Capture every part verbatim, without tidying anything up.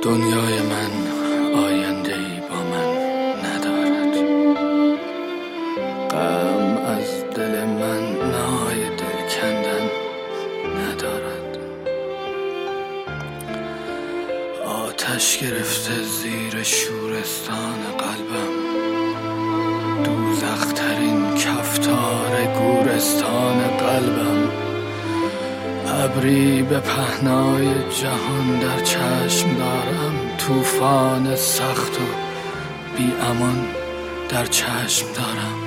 دنیای من آینده‌ای با من ندارد. غم از دل من نای دل کندن ندارد. آتش گرفته زیر شورستان قلبم، دوزخ‌ترین کفتار گورستان قلبم. ابری به پهنای جهان در چشم دارم، طوفان سخت و بی امان در چشم دارم.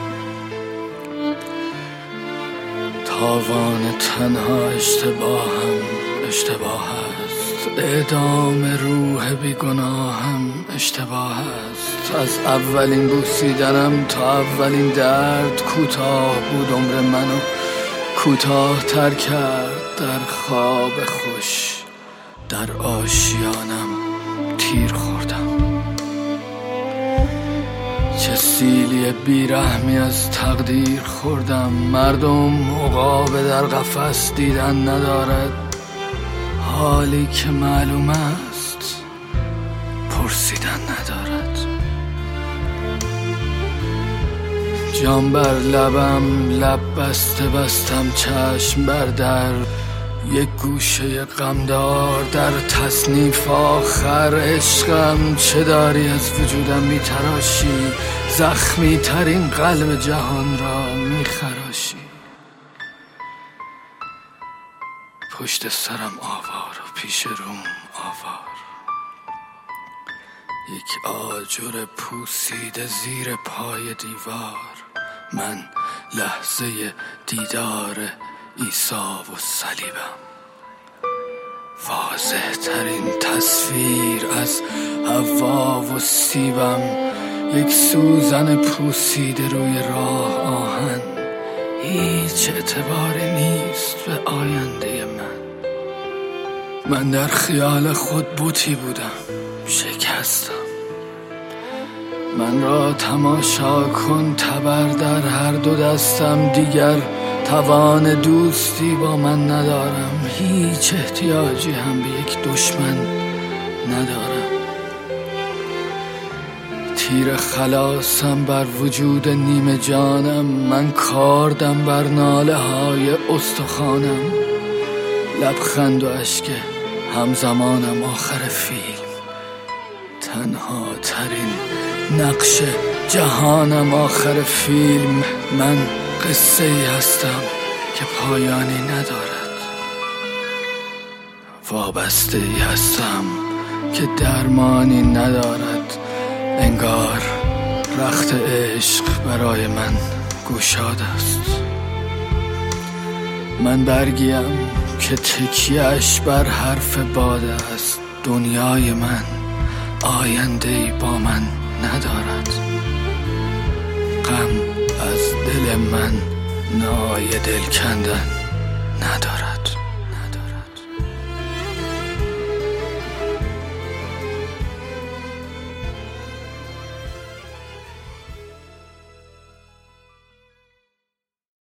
تاوان تنها اشتباهم اشتباه است، اعدام روح بی گناهم اشتباه است. از اولین بوسیدنم تا اولین درد کوتاه بود عمر منو، کوتاه تر کرد در خواب خوش. در آشیانم تیر خوردم. چه سیلی بیرحمی از تقدیر خوردم. مردم عقاب در قفس دیدن ندارد، حالی که معلوم است پرسیدن ندارد. جام بر لبم لب بسته بستم چشم بر در، یک گوشه غمدار در تصنیف آخر. عشقم چه داری از وجودم میتراشی، زخمی ترین قلب جهان را میخراشی. پشت سرم آوار و پیش روم آوار، یک آجر پوسیده زیر پای دیوار. من لحظه دیدار عیسی و صلیبم، واضح ترین تصویر از حوا و سیبم. یک سوزن پوسیده روی راه آهن، هیچ اعتباری نیست به آینده من. من در خیال خود بوتی بودم، شکستم. من را تماشا کن تبر در هر دو دستم، دیگر توان دوستی با من ندارم. هیچ احتیاجی هم به یک دشمن ندارم. تیر خلاصم بر وجود نیمه جانم، من کاردم بر ناله های استخوانم. لبخند و اشک همزمانم آخر فیلم، تنها ترین نقش جهانم آخر فیلم. من قصه ای هستم که پایانی ندارد، وابسته ای هستم که درمانی ندارد. انگار رخت عشق برای من گشاد است. من برگیم که تکیه‌اش بر حرف باد است. دنیای من آینده‌ای با من ندارد. غم از دل من نای دل کندن ندارد.